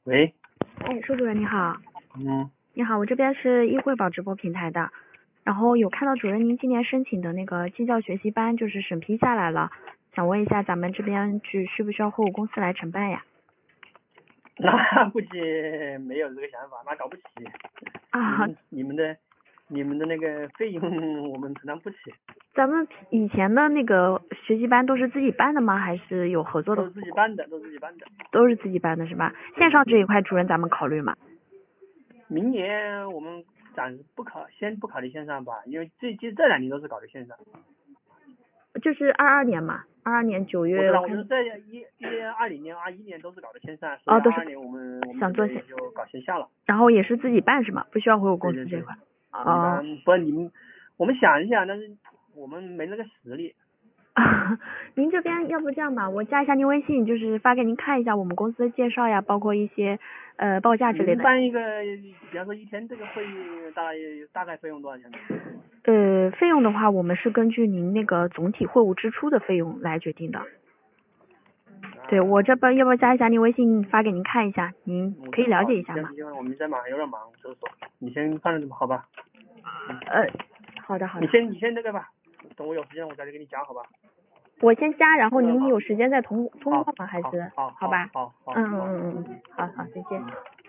喂， 哎，舒主任你好。 嗯， 你好，我这边是易汇宝直播平台的，然后有看到主任您今年申请的那个技教学习班就是审批下来了，想问一下咱们这边需不需要货物公司来承办呀？ 那估计没有这个想法，那搞不起。 啊， 你们的那个费用我们承担不起， 咱们以前的那个学习班都是自己办的吗？还是有合作的？ 都是自己办的，都是自己办的。 都是自己办的是吧？线上这一块主任咱们考虑吗？ 明年我们暂时先不考虑线上吧，因为这2年都是搞的线上。 就是22年嘛，22年9月。 我知道，我就是这20年、21年都是搞的线上，所以哦，都是 22年我们想做线， 准备就搞线下了。 然后也是自己办是吗？不需要回我公对对对， 司这块。 一哦。 般不你们我们想一想，但是我们没那个实力。 您这边要不这样吧，我加一下您微信，就是发给您看一下我们公司的介绍呀，包括一些报价之类您的。 办一个，比方说一天这个会大概费用多少钱呢？ 费用的话，我们是根据您那个总体货物支出的费用来决定的。对，我这边要不要加一下您微信，发给您看一下，您可以了解一下嘛。 我们在忙，有点忙，就是说，你先放着好吧？ 好的。 你先那个吧，等我有时间我再给你加好吧？ 我先加，然后您有时间再通话吗？还是？ 好好吧。 好， 好，再见。